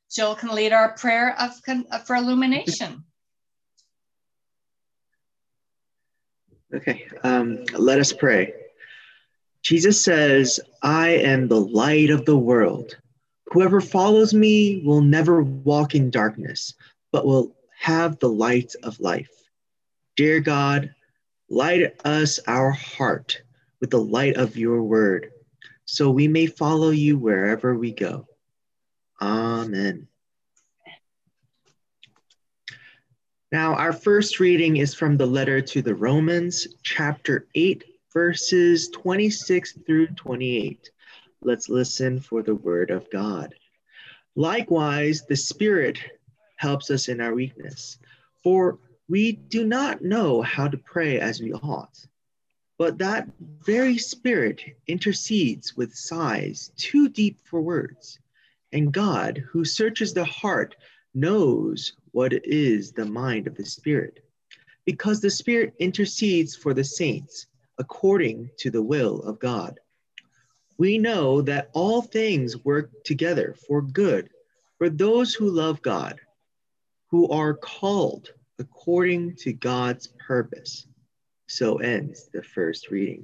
Jill can lead our prayer for illumination. Okay, let us pray. Jesus says, I am the light of the world. Whoever follows me will never walk in darkness, but will have the light of life. Dear God, light us our heart with the light of your word, so we may follow you wherever we go. Amen. Now, our first reading is from the letter to the Romans, chapter 8, verses 26 through 28. Let's listen for the word of God. Likewise, the Spirit helps us in our weakness, for we do not know how to pray as we ought. But that very Spirit intercedes with sighs too deep for words. And God, who searches the heart, knows what is the mind of the Spirit, because the Spirit intercedes for the saints according to the will of God. We know that all things work together for good for those who love God, who are called according to God's purpose. So ends the first reading.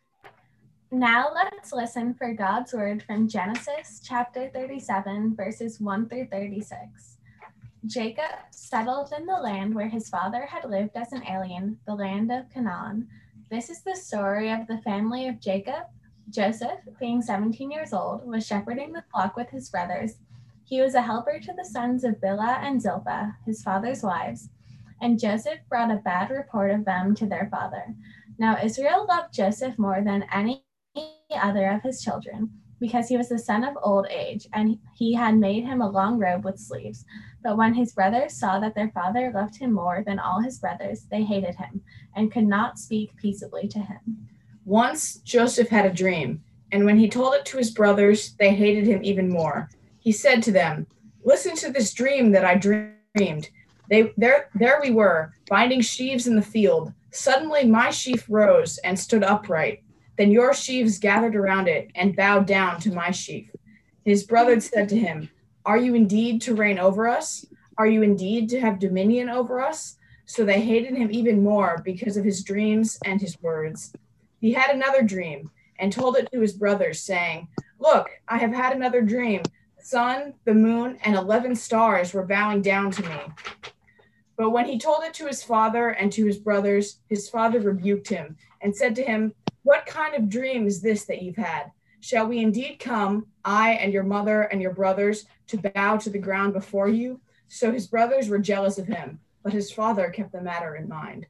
Now let's listen for God's word from Genesis chapter 37, verses 1 through 36. Jacob settled in the land where his father had lived as an alien, the land of Canaan. This is the story of the family of Jacob. Joseph, being 17 years old, was shepherding the flock with his brothers. He was a helper to the sons of Bilhah and Zilpah, his father's wives, and Joseph brought a bad report of them to their father. Now Israel loved Joseph more than any other of his children, because he was the son of old age, and he had made him a long robe with sleeves. But when his brothers saw that their father loved him more than all his brothers, they hated him, and could not speak peaceably to him. Once Joseph had a dream, and when he told it to his brothers, they hated him even more. He said to them, "Listen to this dream that I dreamed. There we were, binding sheaves in the field. Suddenly my sheaf rose and stood upright. Then your sheaves gathered around it and bowed down to my sheaf." His brothers said to him, "Are you indeed to reign over us? Are you indeed to have dominion over us?" So they hated him even more because of his dreams and his words. He had another dream and told it to his brothers, saying, "Look, I have had another dream. The sun, the moon, and 11 stars were bowing down to me." But when he told it to his father and to his brothers, his father rebuked him and said to him, "What kind of dream is this that you've had? Shall we indeed come, I and your mother and your brothers, to bow to the ground before you?" So his brothers were jealous of him, but his father kept the matter in mind.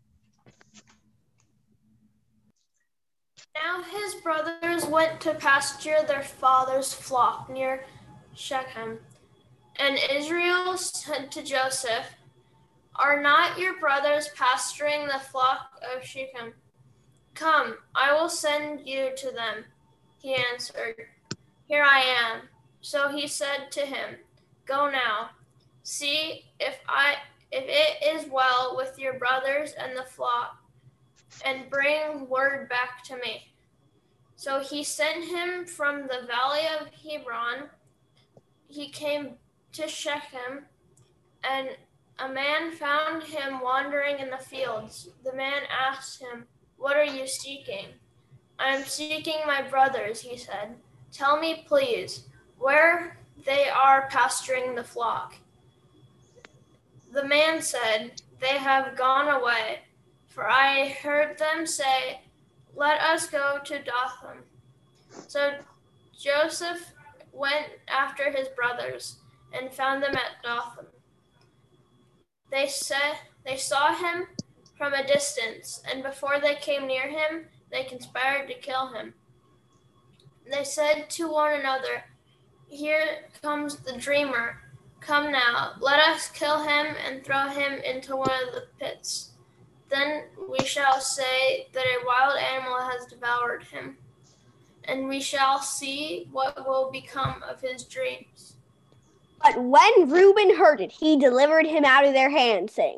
Now his brothers went to pasture their father's flock near Shechem. And Israel said to Joseph, "Are not your brothers pasturing the flock of Shechem? Come, I will send you to them." He answered, "Here I am." So he said to him, "Go now, see if it is well with your brothers and the flock, and bring word back to me." So he sent him from the valley of Hebron. He came to Shechem, and a man found him wandering in the fields. The man asked him, "What are you seeking?" "I am seeking my brothers," he said. "Tell me, please, where they are pasturing the flock." The man said, "They have gone away, for I heard them say, 'Let us go to Dothan.'" So Joseph went after his brothers and found them at Dothan. They saw him from a distance, and before they came near him, they conspired to kill him. They said to one another, "Here comes the dreamer. Come now, let us kill him and throw him into one of the pits. Then we shall say that a wild animal has devoured him, and we shall see what will become of his dreams." But when Reuben heard it, he delivered him out of their hands, saying,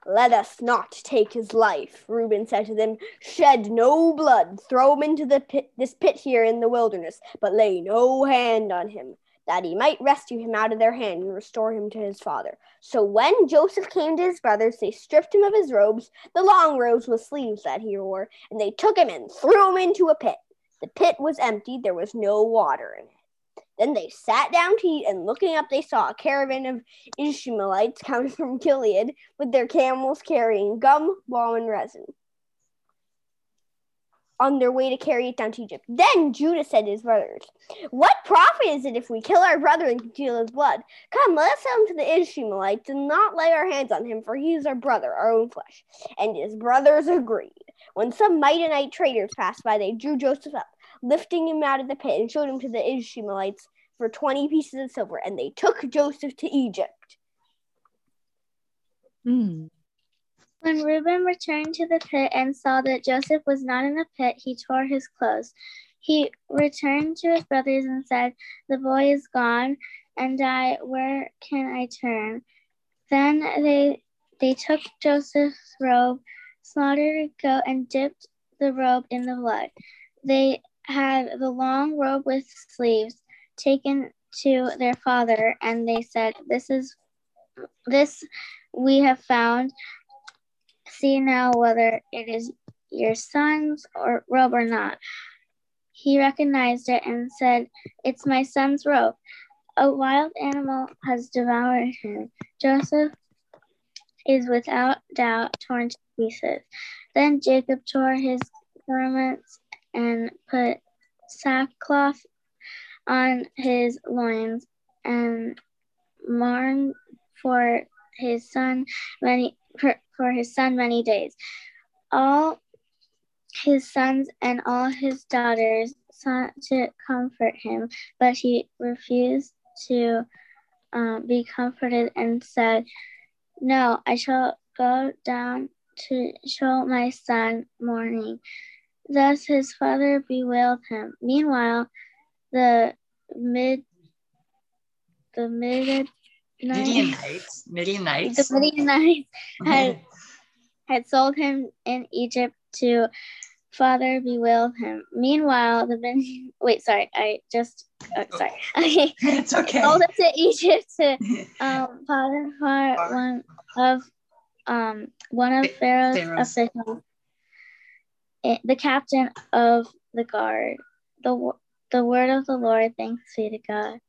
Let us not take his life. Reuben said to them, shed no blood, throw him into this pit here in the wilderness, but lay no hand on him, that he might rescue him out of their hand and restore him to his father. So when Joseph came to his brothers, they stripped him of his robes, the long robes with sleeves that he wore, and they took him and threw him into a pit. The pit was empty, there was no water in it. Then they sat down to eat, and looking up, they saw a caravan of Ishmaelites coming from Gilead with their camels carrying gum, balm, and resin on their way to carry it down to Egypt. Then Judah said to his brothers, what profit is it if we kill our brother and conceal his blood? Come, let us sell him to the Ishmaelites and not lay our hands on him, for he is our brother, our own flesh. And his brothers agreed. When some Midianite traders passed by, they drew Joseph up, lifting him out of the pit, and showed him to the Ishmaelites for 20 pieces of silver, and they took Joseph to Egypt. When Reuben returned to the pit and saw that Joseph was not in the pit, he tore his clothes. He returned to his brothers and said, the boy is gone, and where can I turn? Then they took Joseph's robe, slaughtered a goat, and dipped the robe in the blood. They had the long robe with sleeves taken to their father, and they said, this we have found. See now whether it is your son's robe or not. He recognized it and said, it's my son's robe. A wild animal has devoured him. Joseph is without doubt torn to pieces. Then Jacob tore his garments and put sackcloth on his loins and mourned for his son many days. All his sons and all his daughters sought to comfort him, but he refused to be comforted and said, no, I shall go down to show my son mourning. Thus his father bewailed him. Meanwhile, the Midianites had sold him in Egypt to father bewailed him. Meanwhile, Okay. It's okay. Sold him to Egypt to Potiphar, one of Pharaoh's officials, the captain of the guard. The word of the Lord. Thanks be to God.